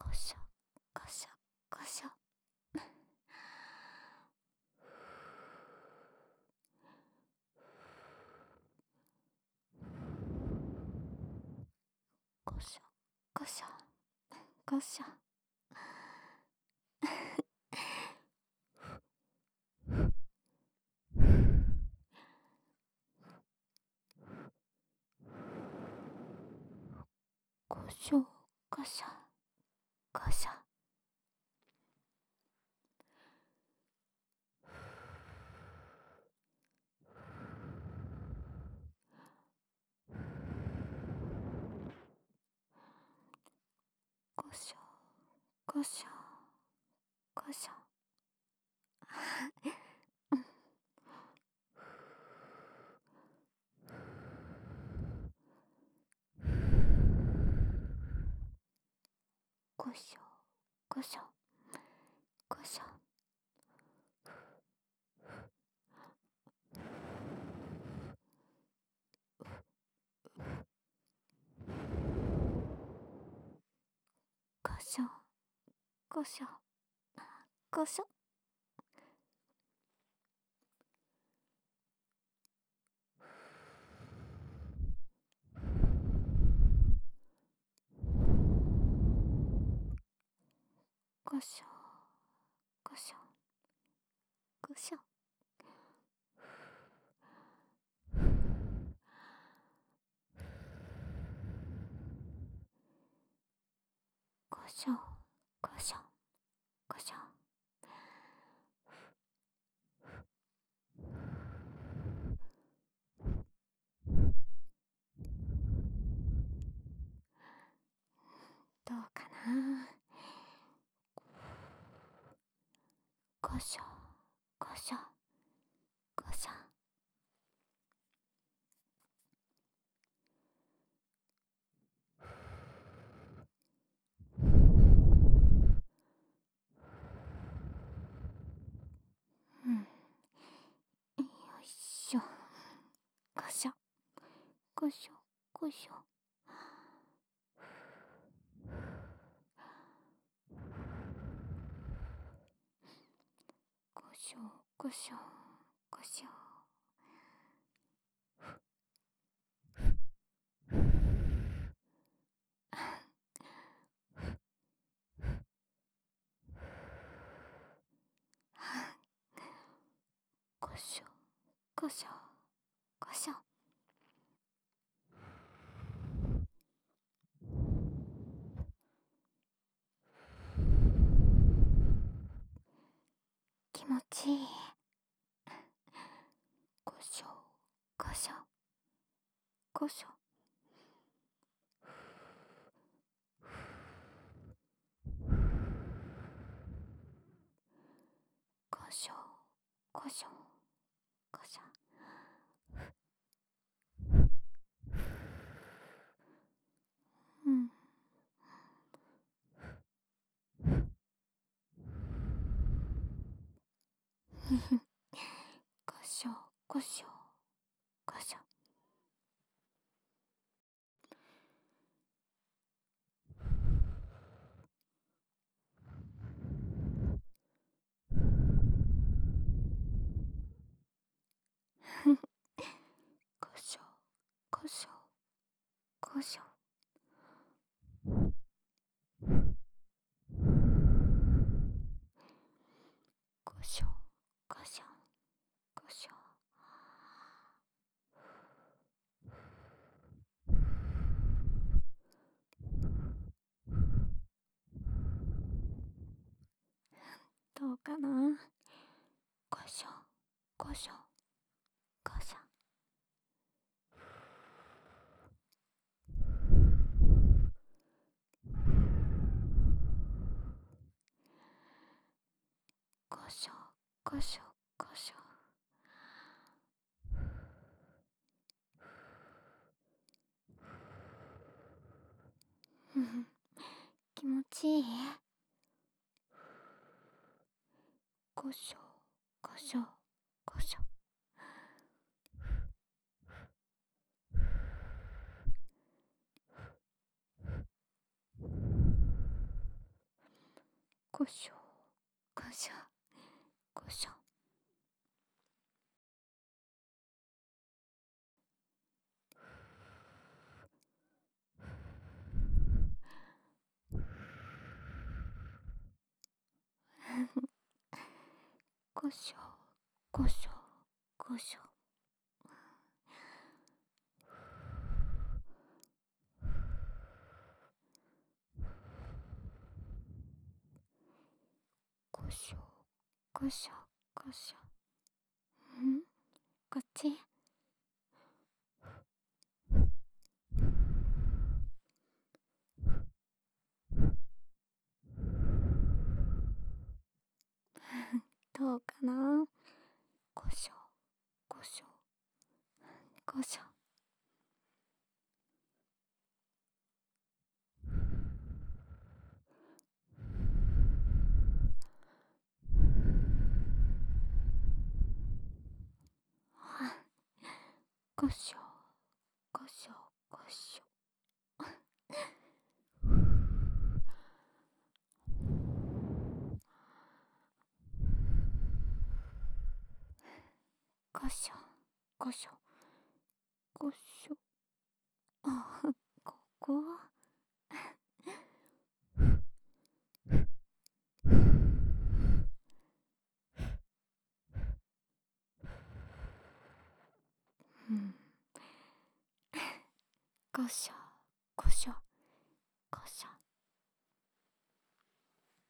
こしょこしょこしょ。こしょこしょこしょ。こしょこしょこしょ。こしょこしょこしょ。こしょこしょこしょ。こしょこしょこしょ。こしょこしょこしょ。こしょこしょこしょ。どうかな。こしょこしょこしょ。うん。よいしょ。こしょこしょこしょ。こしょこしょこしょ。こしょこしょこしょ。気持ちいい。こしょこしょこしょ。こしょこしょこしょ。うん。こしょこしょこしょ。こしょこしょこしょ。こしょこしょこしょ。どうかな。こしょこしょこしょ。こしょこしょこしょ。気持ちいい。こしょこしょこしょ。 こしょこしょこしょ。こしょこしょこしょ。こしょこしょこしょ。こっち。どうかな。こしょこしょこしょ。こしょこしょこしょ。こしょこしょこしょ。あ、ここは。うん。こしょこしょこしょ。